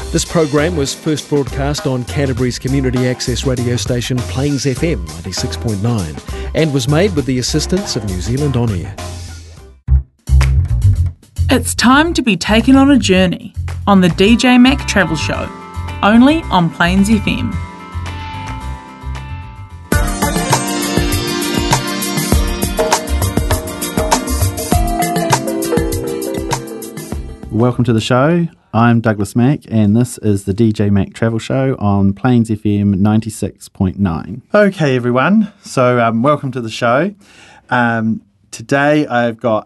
This program was first broadcast on Canterbury's community access radio station Plains FM 96.9 and was made with the assistance of New Zealand On Air. It's time to be taken on a journey on the DJ Mac Travel Show, only on Plains FM. Welcome to the show. I'm Douglas Mack, and this is the DJ Mac Travel Show on Plains FM 96.9. Okay, everyone. So, welcome to the show. Today, I've got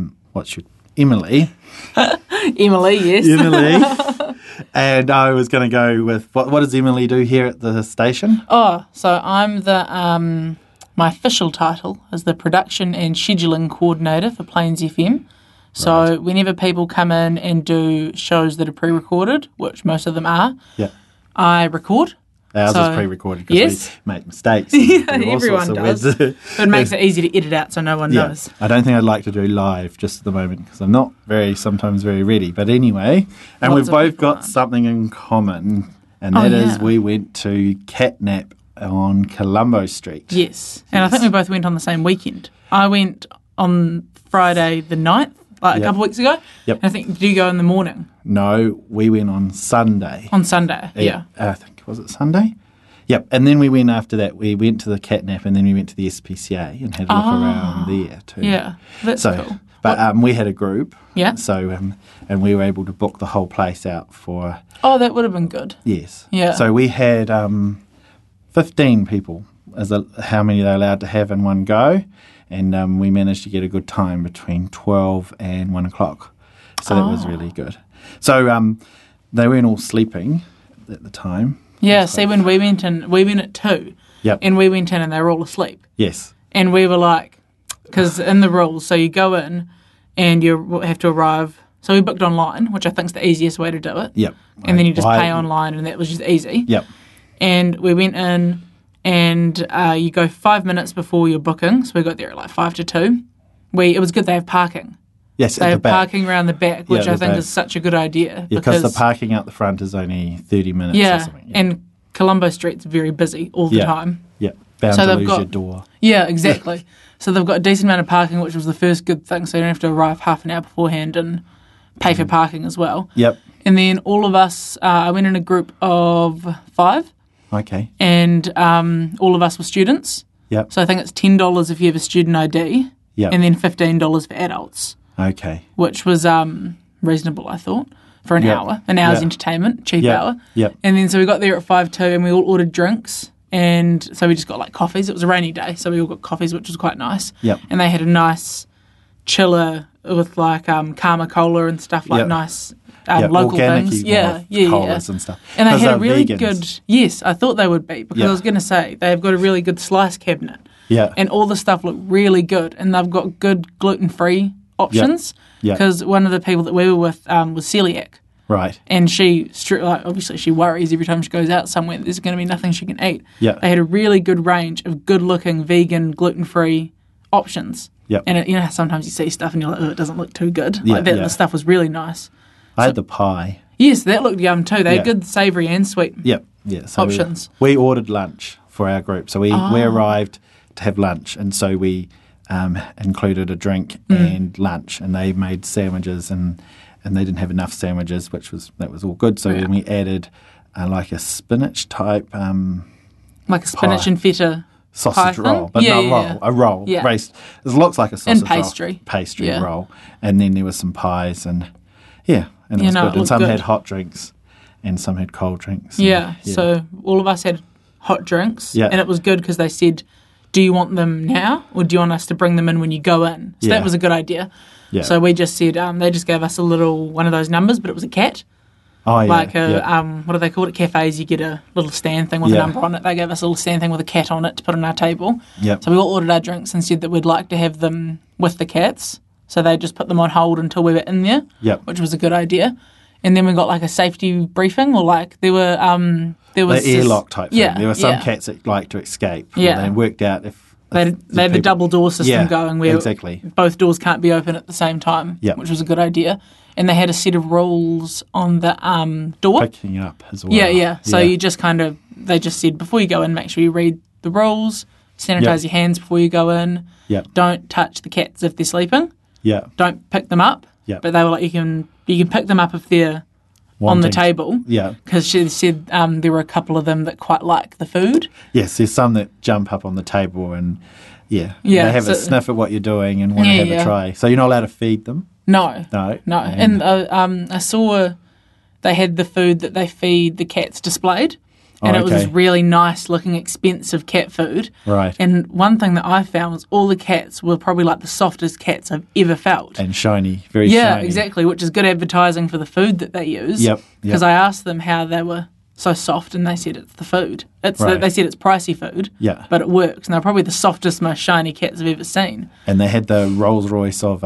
Emily. Emily, yes. Emily. And I was going to go with what does Emily do here at the station? So I'm the my official title is the production and scheduling coordinator for Plains FM. So right. Whenever people come in and do shows that are pre-recorded, which most of them are, I record. Ours is pre-recorded because we make mistakes. Everyone does. It makes it easy to edit out so no one knows. I don't think I'd like to do live just at the moment because I'm not sometimes very ready. But anyway, and we've both got something in common, and that is we went to Catnap on Colombo Street. Yes, and I think we both went on the same weekend. I went on Friday the 9th. A couple of weeks ago. Yep. And I think, did you go in the morning? No, we went on Sunday. On Sunday, yeah. I think, was it Sunday? Yep. And then we went after that. We went to the Catnap and then we went to the SPCA and had a look around there too. Yeah, that's cool. But we had a group. Yeah. So, and we were able to book the whole place out for... Oh, that would have been good. Yes. Yeah. So we had 15 people as how many they're allowed to have in one go. And we managed to get a good time between 12 and 1 o'clock. So that was really good. So they weren't all sleeping at the time. Yeah, see, when we went at 2. Yep. And we went in and they were all asleep. Yes. And we were like, because in the rules, so you go in and you have to arrive. So we booked online, which I think is the easiest way to do it. Yep. And then you just pay online and that was just easy. Yep. And we went in. And you go 5 minutes before your booking. So we got there at like 5 to 2. It was good they have parking. Yes, they at the have back. Parking around the back, which I think is such a good idea. Yeah, because the parking out the front is only 30 minutes or something. Yeah, and Colombo Street's very busy all the time. Yeah, bound to lose your door. Yeah, exactly. So they've got a decent amount of parking, which was the first good thing. So you don't have to arrive half an hour beforehand and pay for parking as well. Yep. And then all of us, I went in a group of 5. Okay. And all of us were students. Yep. So I think it's $10 if you have a student ID. Yep. And then $15 for adults. Okay. Which was reasonable, I thought, for an hour. An hour's entertainment, cheap hour. Yep. And then so we got there at 5:02 and we all ordered drinks. And so we just got like coffees. It was a rainy day, so we all got coffees, which was quite nice. Yep. And they had a nice chiller with like Karma Cola and stuff, like nice... local things, colas and stuff. And they had a really vegans. Good. Yes, I thought they would be because I was going to say they've got a really good slice cabinet. Yeah, and all the stuff looked really good, and they've got good gluten-free options. Yeah, because one of the people that we were with was celiac. Right, and she obviously she worries every time she goes out somewhere that there's going to be nothing she can eat. Yeah, they had a really good range of good-looking vegan gluten-free options. Yeah, and sometimes you see stuff and you're like, oh, it doesn't look too good. Like that, the stuff was really nice. I had the pie. Yes, that looked yum too. They had good savoury and sweet so options. We ordered lunch for our group. So we arrived to have lunch, and so we included a drink and lunch, and they made sandwiches, and they didn't have enough sandwiches, that was all good. So then we added like a spinach type like a spinach and feta sausage roll, but a roll. Yeah. Raised, it looks like a sausage roll. Pastry roll. And then there was some pies and and it was good. And some had hot drinks and some had cold drinks. So all of us had hot drinks. Yeah. And it was good because they said, do you want them now or do you want us to bring them in when you go in? So that was a good idea. Yeah. So we just said, they just gave us a little, one of those numbers, but it was a cat. Oh, yeah. Like what do they call it? Cafes, you get a little stand thing with a number on it. They gave us a little stand thing with a cat on it to put on our table. Yep. So we all ordered our drinks and said that we'd like to have them with the cats. So they just put them on hold until we were in there, which was a good idea. And then we got like a safety briefing, or like there was the airlock type thing. There were some cats that like to escape. Yeah. And they worked out if They had the people- double door system going where exactly. both doors can't be open at the same time, Yeah. which was a good idea. And they had a set of rules on the door. Picking it up as well. Yeah. So you just they just said, before you go in, make sure you read the rules, sanitize your hands before you go in, Yeah. don't touch the cats if they're sleeping, Yeah. don't pick them up. Yeah. But they were like, you can pick them up if they're on the Wanting- table. Yeah. Because she said there were a couple of them that quite like the food. Yes, there's some that jump up on the table and, they have a so- sniff at what you're doing and want to have a try. So you're not allowed to feed them? No. No. And I saw they had the food that they feed the cats displayed. And it was okay. this really nice looking, expensive cat food. Right. And one thing that I found was all the cats were probably like the softest cats I've ever felt. And shiny, very yeah, shiny. exactly, which is good advertising for the food that they use. Yep. Because I asked them how they were so soft, and they said it's the food. Right. They said it's pricey food, Yeah. but it works. And they're probably the softest, most shiny cats I've ever seen. And they had the Rolls Royce of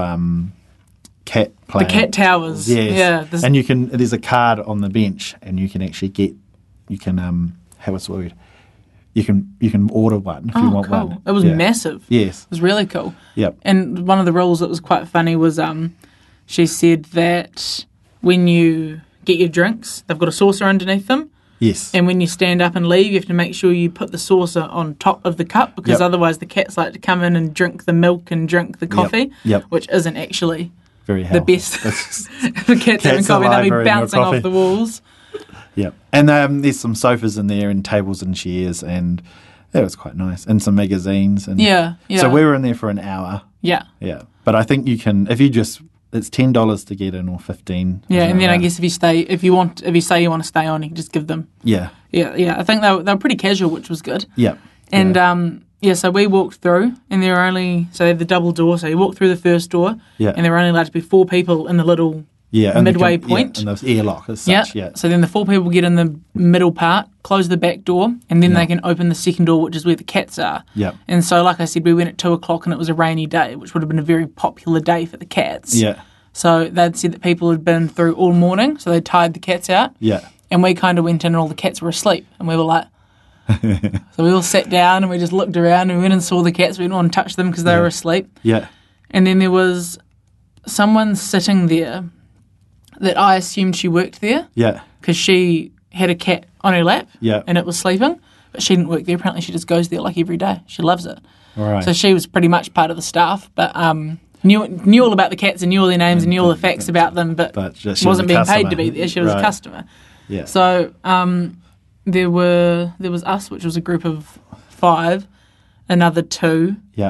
cat playing. The cat towers. Yes. Yeah. And there's a card on the bench, and you can actually what's the word? You can order one if you want cool. one. It was Yeah. massive. Yes. It was really cool. Yep. And one of the rules that was quite funny was she said that when you get your drinks, they've got a saucer underneath them. Yes. And when you stand up and leave, you have to make sure you put the saucer on top of the cup, because Yep. otherwise the cats like to come in and drink the milk and drink the coffee, Yep. which isn't actually Very the healthy. best. If the cat's having coffee, they'll be saliva in your bouncing off coffee. the walls. Yeah, and there's some sofas in there and tables and chairs, and that was quite nice, and some magazines. And Yeah. So we were in there for an hour. Yeah. Yeah, but I think you can if you just it's $10 to get in or 15. Yeah, and then I Yeah. guess if you say you want to stay on, you can just give them. Yeah, Yeah. I think they were pretty casual, which was good. yeah, And so we walked through, and there were only they had the double door. So you walk through the first door, Yeah. and there were only allowed to be 4 people in the little and midway the point. and the airlock as such. Yeah, So then the 4 people get in the middle part, close the back door, and then they can open the second door, which is where the cats are. Yeah. And so, like I said, we went at 2:00, and it was a rainy day, which would have been a very popular day for the cats. yeah, So they'd said that people had been through all morning, so they tied the cats out. yeah. And we kind of went in, and all the cats were asleep, and we were like. So we all sat down and we just looked around and we went and saw the cats. We didn't want to touch them because they were asleep. Yeah, And then there was someone sitting there that I assumed she worked there yeah, because she had a cat on her lap Yeah. and it was sleeping. But she didn't work there. Apparently she just goes there like every day. She loves it. all right. So she was pretty much part of the staff, but knew all about the cats and knew all their names and knew all the facts about them, but just she wasn't was a being paid to customer. be there. She was a Right. customer. yeah, So there was us, which was a group of 5, another 2, yeah,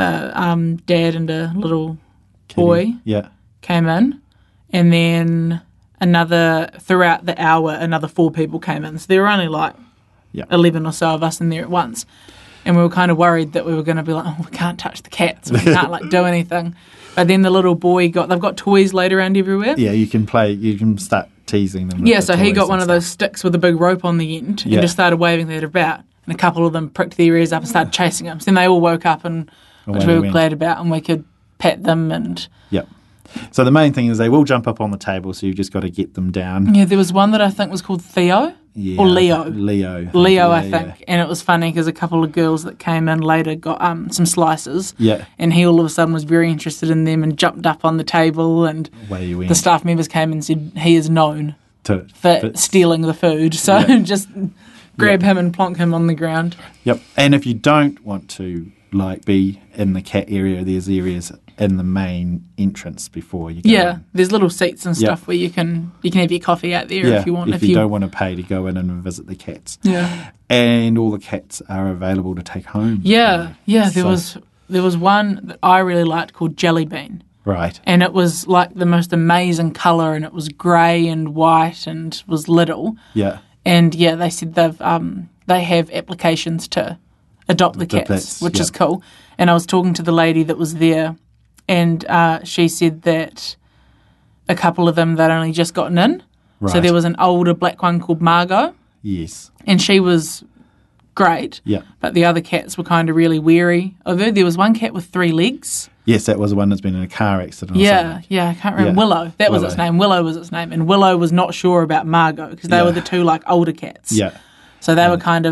dad and a little Kitty. boy Yeah, came in, and then throughout the hour, another 4 people came in. So there were only like Yeah. 11 or so of us in there at once. And we were kind of worried that we were going to be like, oh, we can't touch the cats. We can't like do anything. But then the little boy they've got toys laid around everywhere. yeah. You can start teasing them. with Yeah, the so he toys got and one of stuff. those sticks with a big rope on the end Yeah. and just started waving that about. And a couple of them pricked their ears up and started chasing him. So then they all woke up, and which Away we they were went. glad about, and we could pet them. And Yep. So the main thing is they will jump up on the table, so you've just got to get them down. yeah, there was one that I think was called Theo Yeah, or Leo. Leo. Leo, I Yeah, think. And it was funny because a couple of girls that came in later got some slices. Yeah. And he all of a sudden was very interested in them and jumped up on the table. And Away you went. the staff members came and said he is known To for fit- stealing the food. So Yeah. just grab him and plonk him on the ground. Yep. And if you don't want to be in the cat area, there's areas in the main entrance before you go Yeah, in. there's little seats and Yeah. stuff where you can have your coffee out there Yeah, if you want. if you don't want to pay to go in and visit the cats. Yeah. And all the cats are available to take home. Yeah. There So- was one that I really liked called Jelly Bean. Right. And it was like the most amazing colour, and it was grey and white and was little. Yeah. And yeah, they said they have applications to adopt the cats, pets, which is yep. cool. And I was talking to the lady that was there, and she said that a couple of them they'd only just gotten in. So Right. there was an older black one called Margot, Yes. and she was great. Yeah. But the other cats were kind of really wary of her. There was one cat with 3 legs. Yes, that was the one that's been in a car accident or Yeah, something. yeah, I can't remember. Yeah. Willow. That was its Willow. name. Willow was its name. And Willow was not sure about Margot because they Yeah. were the 2 like older cats. Yeah. So they were kind of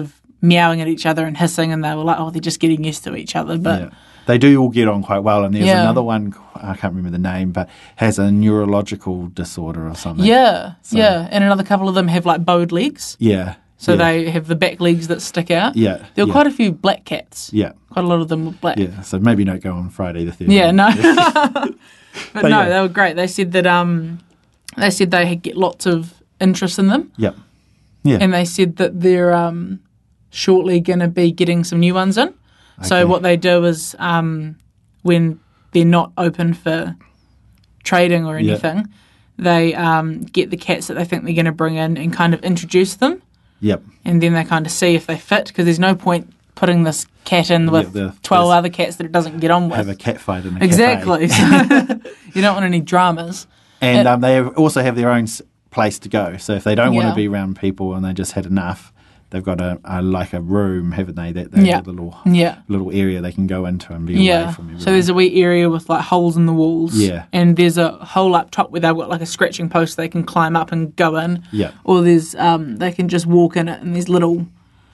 meowing at each other and hissing, and they were like, oh, they're just getting used to each other. But Yeah. They do all get on quite well, and there's Yeah. another one, I can't remember the name, but has a neurological disorder or something. yeah, and another couple of them have like bowed legs, Yeah. so yeah. they have the back legs that stick out. Yeah. There were yeah. quite a few black cats. Yeah. Quite a lot of them were black. Yeah. So maybe don't go on Friday the 30th. Yeah, no. But no, yeah. they were great. They said that they had get lots of interest in them, Yep. Yeah. and they said that they're shortly going to be getting some new ones in. So Okay. what they do is when they're not open for trading or Yeah. anything, they get the cats that they think they're going to bring in and kind of introduce them, Yep. and then they kind of see if they fit, because there's no point putting this cat in with the- 12 this- other cats that it doesn't get on with. Have a cat fight in a Exactly. cafe. So you don't want any dramas. And they also have their own place to go. So if they don't want Yeah. to be around people and they just had enough, they've got a like a room, haven't they? That they Yeah. have a Yeah. little area they can go into and be away Yeah. from everyone. So there's a wee area with like holes in the walls. Yeah. And there's a hole up top where they've got like a scratching post they can climb up and go in. Yeah. Or there's they can just walk in it, and there's little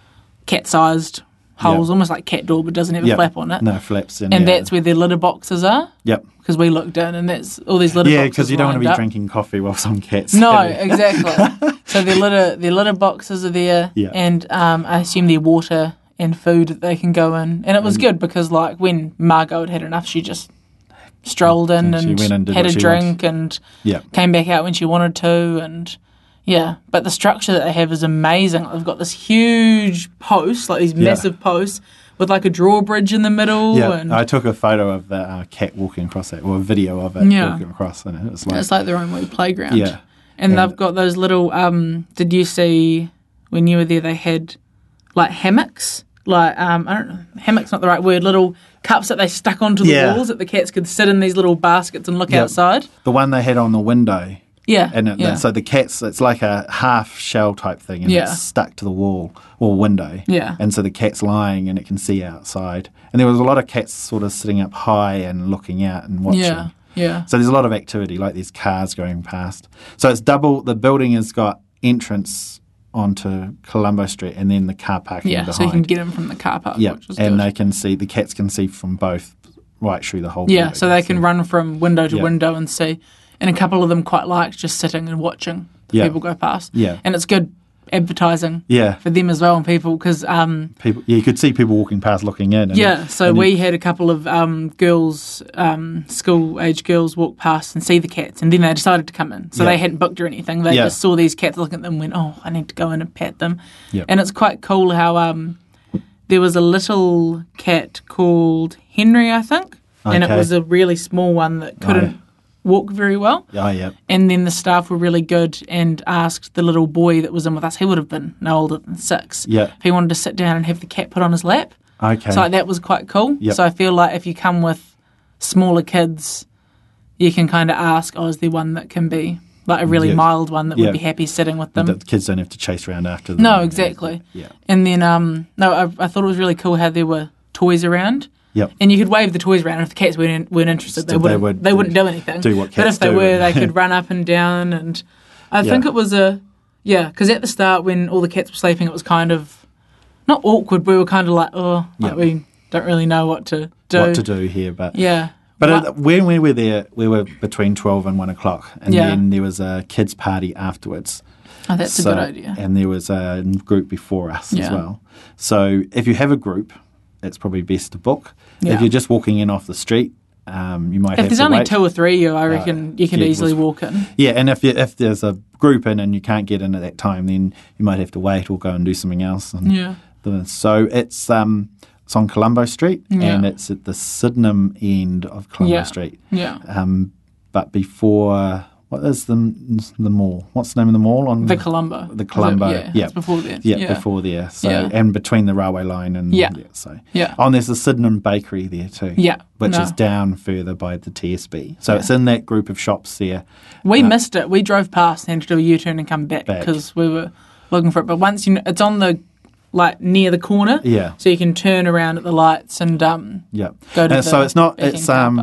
cat-sized holes, Yeah. almost like cat door, but doesn't have a Yep. flap on it. No flaps in And there. that's where their litter boxes are, Yep. because we looked in, and that's all these litter Yeah, boxes. because you don't want to be lined up. drinking coffee while some cats. No, have it. exactly. So their litter boxes are there, Yeah. and I assume their water and food that they can go in. And it was good because, like, when Margot had enough, she just strolled in She and went and did had what a she drink and Yeah. came back out when she wanted to. And yeah, but the structure that they have is amazing. They've got this huge post, like these Yeah. massive posts with like a drawbridge in the middle. Yeah, And I took a photo of the cat walking across that, or a video of it Yeah. walking across, and it was like, it's like their own wee playground. yeah, And And- they've got those little, did you see when you were there, they had like hammocks? Like, I don't know, hammock's not the right word, little cups that they stuck onto the Yeah. walls that the cats could sit in these little baskets and look Yep. outside. the one they had on the window. Yeah. And yeah. so the cats, it's like a half shell type thing, and Yeah. it's stuck to the wall or window. Yeah. And so the cat's lying, and it can see outside. And there was a lot of cats sort of sitting up high and looking out and watching. Yeah. Yeah. So there's a lot of activity, like there's cars going past. So it's double. The building has got entrance onto Colombo Street, and then the car parking Yeah. behind. So you can get in from the car park, Yeah, which is and good. they can see, the cats can see from both, right through the whole Yeah, building. so they can run from window to Yeah. window and see. And a couple of them quite liked just sitting and watching Yeah. people go past. Yeah. And it's good advertising Yeah, for them as well, and people, because people. Yeah, you could see people walking past, looking in. And yeah, so and we had a couple of girls, school-age girls, walk past and see the cats, and then they decided to come in. So Yeah. they hadn't booked or anything. They Yeah. just saw these cats, looking at them, and went, "Oh, I need to go in and pet them." Yeah. And it's quite cool how there was a little cat called Henry, I think, and it Okay. was a really small one that couldn't walk very well. Oh, yeah. And then the staff were really good and asked the little boy that was in with us, he would have been no older than 6, Yeah. if he wanted to sit down and have the cat put on his lap. Okay. So like, that was quite cool. Yep. So I feel like if you come with smaller kids, you can kind of ask, oh, is there one that can be like a really Yeah. mild one that Yeah. would be happy sitting with them? the kids don't have to chase around after them. No, exactly. Yeah. And then, I thought it was really cool how there were toys around. Yep. And you could wave the toys around. If the cats weren't interested, they wouldn't do anything. do what But cats if they do were, and- they could run up and down. And I Yeah. think it was because at the start when all the cats were sleeping, it was kind of not awkward. We were kind of like, Yeah. we don't really know what to do. What to do here, but Yeah. But when we were there, we were between 12 and 1 o'clock, and Yeah. then there was a kids' party afterwards. Oh, that's a good idea. And there was a group before us as Yeah. well. So if you have a group, it's probably best to book. Yeah. If you're just walking in off the street, you might If have there's to only wait. 2 or 3, I reckon you can yeah, it easily was- walk in. Yeah, and if there's a group in and you can't get in at that time, then you might have to wait or go and do something else. And Yeah. so it's on Colombo Street, Yeah. and it's at the Sydenham end of Colombo Yeah. Street. Yeah. But before, what is the mall? What's the name of the mall? On The Colombo. The Colombo, yeah. It's before there. Yeah, before there. So Yeah. and between the railway line and Yeah. so Yeah. Oh, and there's the Sydenham Bakery there too. Yeah. Which No. is down further by the TSB. So Yeah. it's in that group of shops there. We missed it. We drove past and had to do a U-turn and come back Back. because we were looking for it. But once it's on the near the corner, Yeah. so you can turn around at the lights and Yeah. go to And so the it's not back-end it's car park.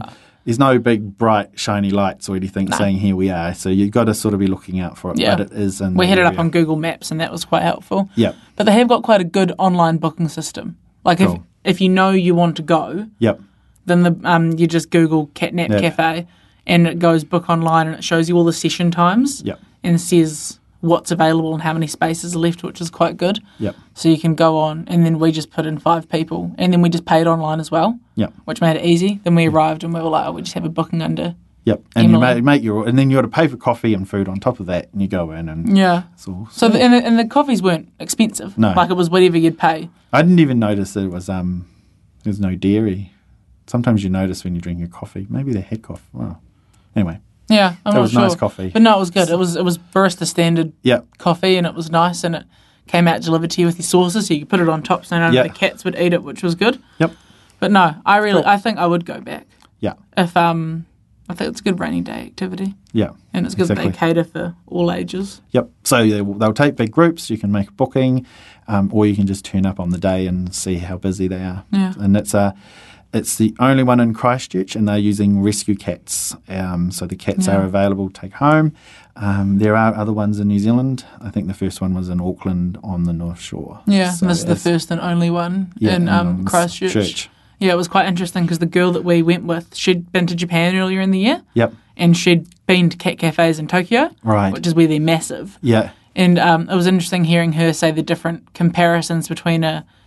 There's no big, bright, shiny lights or anything saying here we are. So you've got to sort of be looking out for it. Yeah. But it is in We the had it up area. on Google Maps, and that was quite helpful. Yep. But they have got quite a good online booking system. Like Cool. if you know you want to go, Yep. then you just Google Catnap Yep. Cafe, and it goes book online, and it shows you all the session times. Yep. And says what's available and how many spaces are left, which is quite good. Yep. So you can go on, and then we just put in 5 people, and then we just paid online as well, Yep. which made it easy. Then we arrived, and we were like, we just have a booking under. Yep. And you Emily. make and then you got to pay for coffee and food on top of that, and you go in and Yeah. it's all. So and the coffees weren't expensive. No. Like it was whatever you'd pay. I didn't even notice that it was there's no dairy. Sometimes you notice when you drink your coffee. Maybe they had coffee. Wow. Anyway. Yeah, I'm That not was sure. nice coffee. But no, it was good. It was barista standard Yep. coffee, and it was nice, and it came out delivered to you with your sauces, so you could put it on top so none Yeah. of the cats would eat it, which was good. Yep. But no, Cool. I think I would go back Yeah. if I think it's a good rainy day activity, Yeah. and it's good that Exactly. they cater for all ages. Yep. So they'll take big groups. You can make a booking, or you can just turn up on the day and see how busy they are. Yeah. And it's the only one in Christchurch, and they're using rescue cats. So the cats Yeah. are available to take home. There are other ones in New Zealand. I think the first one was in Auckland on the North Shore. Yeah, So and this is the it's- first and only one in on Christchurch. Church. Yeah, it was quite interesting because the girl that we went with, she'd been to Japan earlier in the year, Yep. and she'd been to cat cafes in Tokyo, Right. which is where they're massive. Yeah. And it was interesting hearing her say the different comparisons between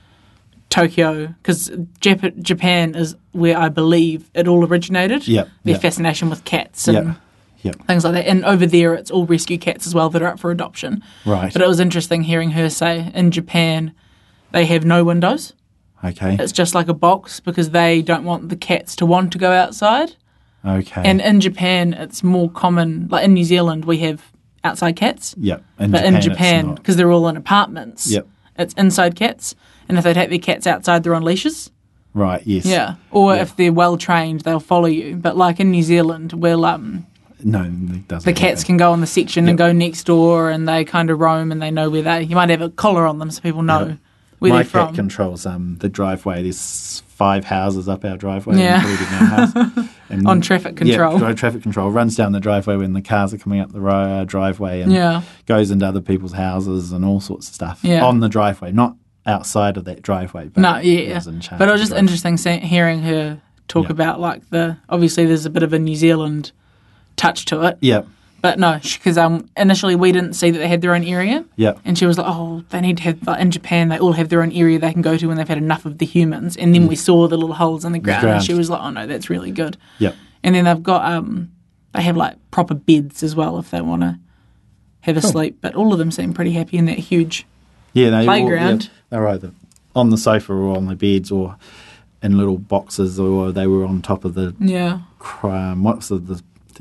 Tokyo, because Japan is where I believe it all originated. Yep, Their yep. fascination with cats and Yep. Yep. things like that. And over there, it's all rescue cats as well that are up for adoption. Right. But it was interesting hearing her say in Japan, they have no windows. Okay. It's just like a box because they don't want the cats to want to go outside. Okay. And in Japan, it's more common. Like in New Zealand, we have outside cats. Yep. But in it's Japan, not. because they're all in apartments, Yep. it's inside cats. And if they take their cats outside, they're on leashes. Right. Yes. Yeah. Or Yeah. if they're well trained, they'll follow you. But like in New Zealand, No, it doesn't. the cats can go on the section and go next door, and they kind of roam, and they know where they. You might have a collar on them so people know Yep. where My they're cat from. controls the driveway. There's 5 houses up our driveway, Yeah. including our house. And On traffic control. Yeah, traffic control. Runs down the driveway when the cars are coming up the driveway, and Yeah. goes into other people's houses and all sorts of stuff Yeah. on the driveway, not outside of that driveway. But No, yeah. is in charge But it was of just the interesting hearing her talk Yeah. about like obviously there's a bit of a New Zealand touch to it. Yeah, But no, because initially we didn't see that they had their own area. yeah, And she was like, oh, they need to have, like, in Japan, they all have their own area they can go to when they've had enough of the humans. And then we saw the little holes in the ground, and ground. she was like, oh, no, that's really good. yeah. And then they've got, they have, like, proper beds as well if they want to have a sleep. But all of them seem pretty happy in that huge Yeah, they playground. They're either on the sofa or on the beds or in little boxes, or they were on top of the Yeah, what's the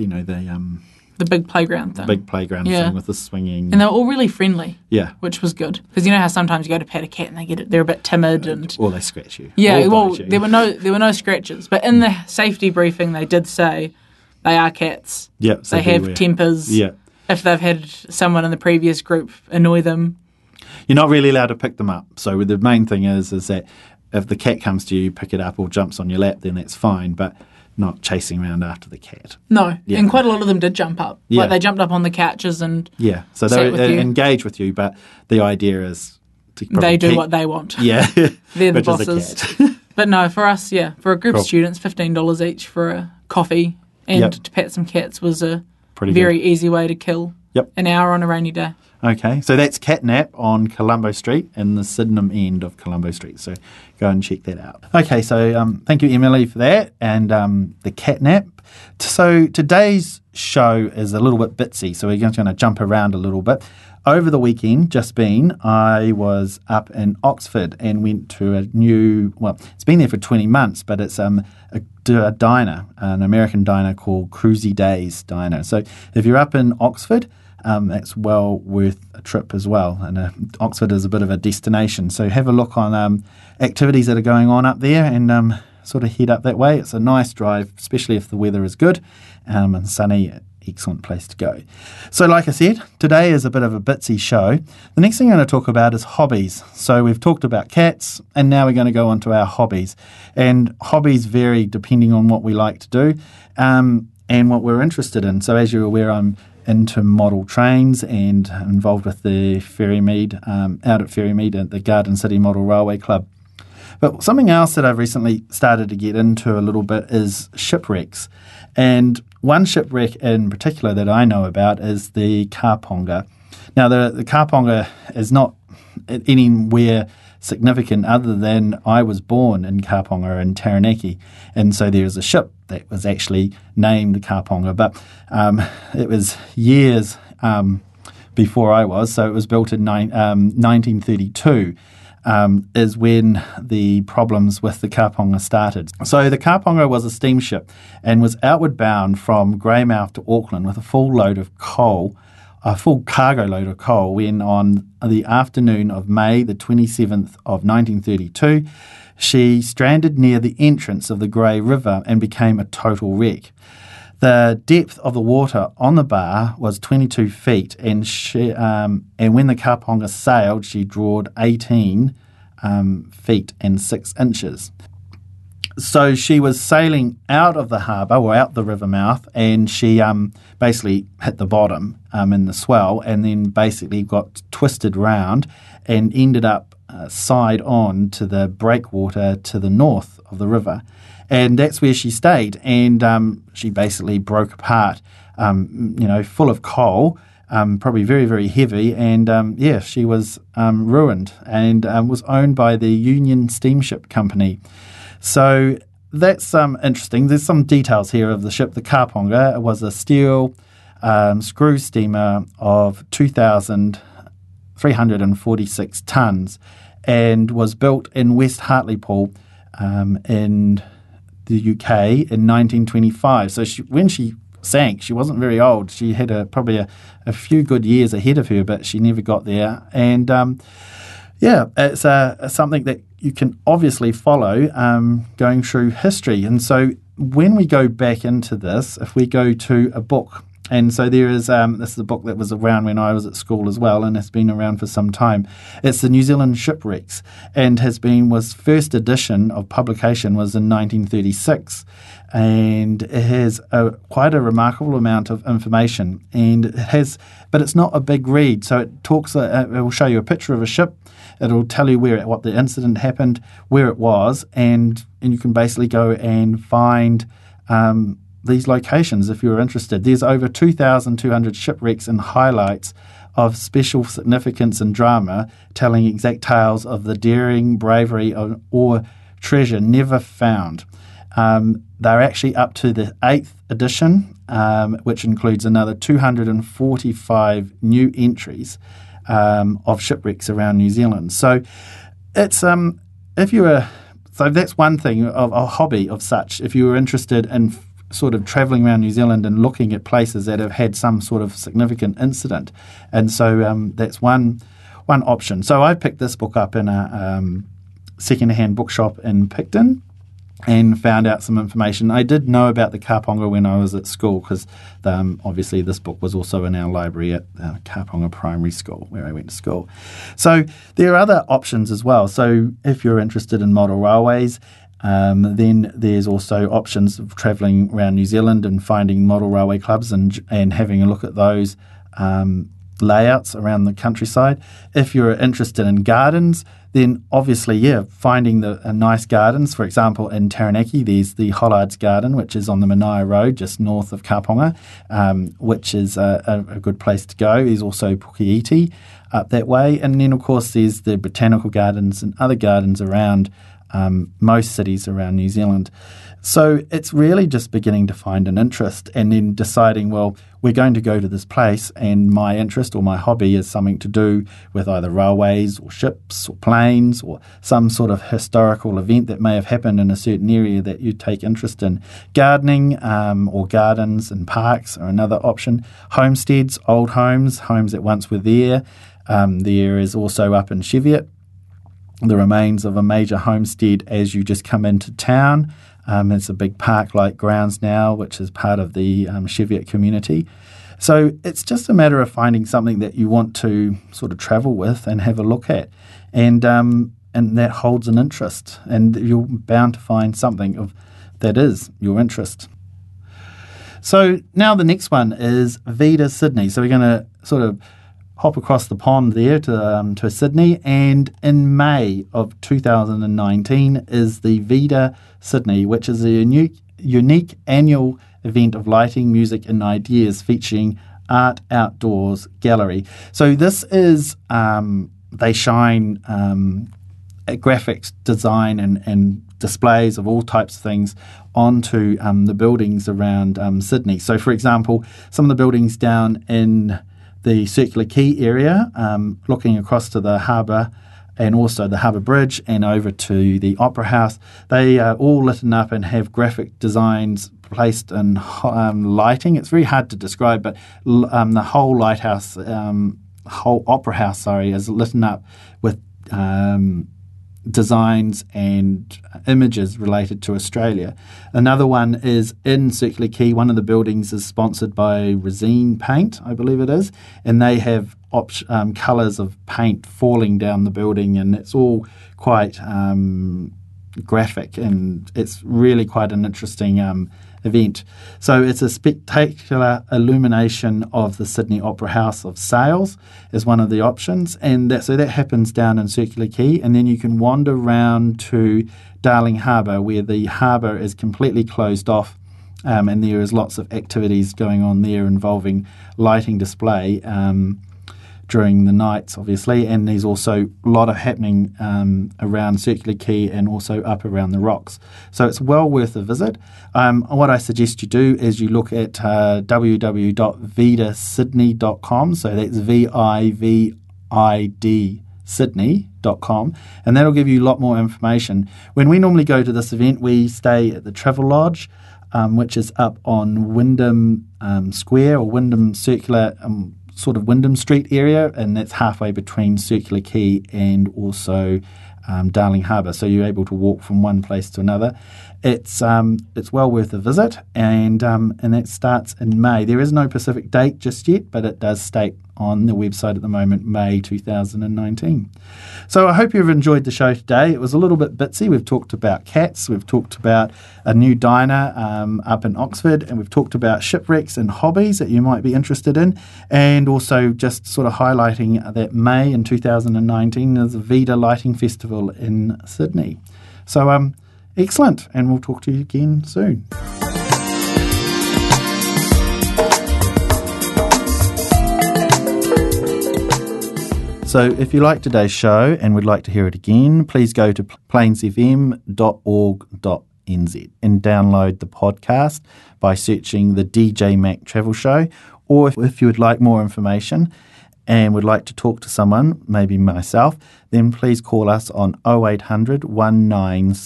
the big playground thing. big playground Yeah. thing with the swinging. And they were all really friendly, Yeah, which was good. Because you know how sometimes you go to pet a cat and they're a bit timid and... or they scratch you. Yeah, or well, bite you. there were no scratches, but in the safety briefing, they did say they are cats. Yep, so They have beware. tempers. Yeah. If they've had someone in the previous group annoy them, You're not really allowed to pick them up. So the main thing is that if the cat comes to you, you pick it up or jumps on your lap, then that's fine, but not chasing around after the cat. no. Yeah. And quite a lot of them did jump up. Yeah. Like they jumped up on the couches and Yeah, so Sit with they you. engage with you, but the idea is to probably they do keep- what they want. Yeah, They're the which is bosses. cat. But no, for us, yeah, for a group Cool. of students, $15 each for a coffee and Yep. to pet some cats was a Pretty very good. easy way to kill Yep. an hour on a rainy day. Okay, so that's Catnap on Colombo Street in the Sydenham end of Colombo Street. So go and check that out. Okay, so thank you, Emily, for that and the Catnap. So today's show is a little bit bitsy, so we're just going to jump around a little bit. Over the weekend, just been, I was up in Oxford and went to a new, well, it's been there for 20 months, but it's a diner, an American diner called Cruisy Days Diner. So if you're up in Oxford, that's well worth a trip as well. And Oxford is a bit of a destination. So have a look on activities that are going on up there and sort of head up that way. It's a nice drive, especially if the weather is good and sunny excellent place to go. So like I said, today is a bit of a bitsy show. The next thing I'm going to talk about is hobbies. So we've talked about cats, and now we're going to go on to our hobbies. And hobbies vary depending on what we like to do and what we're interested in. So as you're aware, I'm into model trains and involved with the Ferrymead, out at Ferrymead at the Garden City Model Railway Club. But something else that I've recently started to get into a little bit is shipwrecks. And one shipwreck in particular that I know about is the Kaponga. Now, the Kaponga is not anywhere significant other than I was born in Kaponga in Taranaki. And so there is a ship that was actually named the Kaponga. But it was years before I was. So it was built in 1932. Is when the problems with the Kaponga started. So the Kaponga was a steamship and was outward bound from Greymouth to Auckland with a full load of coal, a full cargo load of coal, when on the afternoon of May the 27th of 1932, she stranded near the entrance of the Grey River and became a total wreck. The depth of the water on the bar was 22 feet, and when the Kaponga sailed, she drawed 18 feet and 6 inches. So she was sailing out of the harbour, or out the river mouth, and she basically hit the bottom in the swell, and then basically got twisted round and ended up side on to the breakwater to the north of the river. And that's where she stayed, and she basically broke apart, full of coal, probably very, very heavy, and she was ruined, and was owned by the Union Steamship Company. So that's interesting. There's some details here of the ship. The Kaponga was a steel screw steamer of 2,346 tonnes, and was built in West Hartlepool in the UK in 1925. So when she sank, she wasn't very old. She had probably a few good years ahead of her, but she never got there. And it's something that you can obviously follow going through history. And so when we go back into this, if we go to a book, and so there is, this is a book that was around when I was at school as well, and it's been around for some time. It's the New Zealand Shipwrecks, and was first edition of publication was in 1936, and it has quite a remarkable amount of information, but it's not a big read. So it talks. It will show you a picture of a ship. It'll tell you what the incident happened, where it was, and you can basically go and find these locations if you're interested. There's over 2,200 shipwrecks and highlights of special significance and drama, telling exact tales of the daring, bravery, or treasure never found. They're actually up to the 8th edition, which includes another 245 new entries of shipwrecks around New Zealand. So it's so that's one thing of a hobby of such. If you were interested in sort of travelling around New Zealand and looking at places that have had some sort of significant incident. And so that's one option. So I picked this book up in a second-hand bookshop in Picton and found out some information. I did know about the Kaponga when I was at school because obviously this book was also in our library at Kaponga Primary School where I went to school. So there are other options as well. So if you're interested in model railways, then there's also options of travelling around New Zealand and finding model railway clubs and having a look at those layouts around the countryside. If you're interested in gardens, then obviously, finding the nice gardens. For example, in Taranaki, there's the Hollards Garden, which is on the Manaia Road, just north of Kaponga, which is a good place to go. There's also Pukeiti up that way. And then, of course, there's the botanical gardens and other gardens around most cities around New Zealand. So it's really just beginning to find an interest and then deciding, well, we're going to go to this place and my interest or my hobby is something to do with either railways or ships or planes or some sort of historical event that may have happened in a certain area that you take interest in. Gardening or gardens and parks are another option. Homesteads, old homes that once were there. There is also up in Cheviot the remains of a major homestead as you just come into town. It's a big park-like grounds now, which is part of the Cheviot community. So it's just a matter of finding something that you want to sort of travel with and have a look at. And that holds an interest. And you're bound to find something that is your interest. So now the next one is VIDA Sydney. So we're going to sort of hop across the pond there to Sydney. And in May of 2019 is the VIDA Sydney, which is a unique annual event of lighting, music and ideas featuring Art Outdoors Gallery. So this is, they shine graphics, design and displays of all types of things onto the buildings around Sydney. So, for example, some of the buildings down in the Circular Quay area, looking across to the harbour and also the Harbour Bridge and over to the Opera House, they are all lit up and have graphic designs placed in lighting. It's very hard to describe, but the whole lighthouse, whole Opera House, is lit up with designs and images related to Australia. Another one is in Circular Quay. One of the buildings is sponsored by Resine Paint, I believe it is, and they have colours of paint falling down the building, and it's all quite graphic, and it's really quite an interesting event. So it's a spectacular illumination of the Sydney Opera House of sails is one of the options, and that happens down in Circular Quay, and then you can wander round to Darling Harbour, where the harbour is completely closed off, and there is lots of activities going on there involving lighting display during the nights, obviously, and there's also a lot of happening around Circular Quay and also up around the rocks. So it's well worth a visit. What I suggest you do is you look at www.vidasydney.com, so that's VIVID Sydney.com, and that'll give you a lot more information. When we normally go to this event, we stay at the Travelodge, which is up on Wyndham Square or Wyndham Circular sort of Wyndham Street area, and that's halfway between Circular Quay and also Darling Harbour. So you're able to walk from one place to another. It's well worth a visit, and that starts in May. There is no specific date just yet, but it does state on the website at the moment, May 2019. So I hope you've enjoyed the show today. It was a little bit bitsy. We've talked about cats, we've talked about a new diner up in Oxford, and we've talked about shipwrecks and hobbies that you might be interested in, and also just sort of highlighting that May in 2019 is the VIDA Lighting Festival in Sydney. So excellent, and we'll talk to you again soon. So if you like today's show and would like to hear it again, please go to plainsfm.org.nz and download the podcast by searching the DJ Mac Travel Show. Or if you would like more information and would like to talk to someone, maybe myself, then please call us on 0800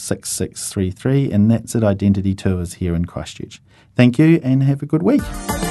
196633, and that's at Identity Tours here in Christchurch. Thank you and have a good week.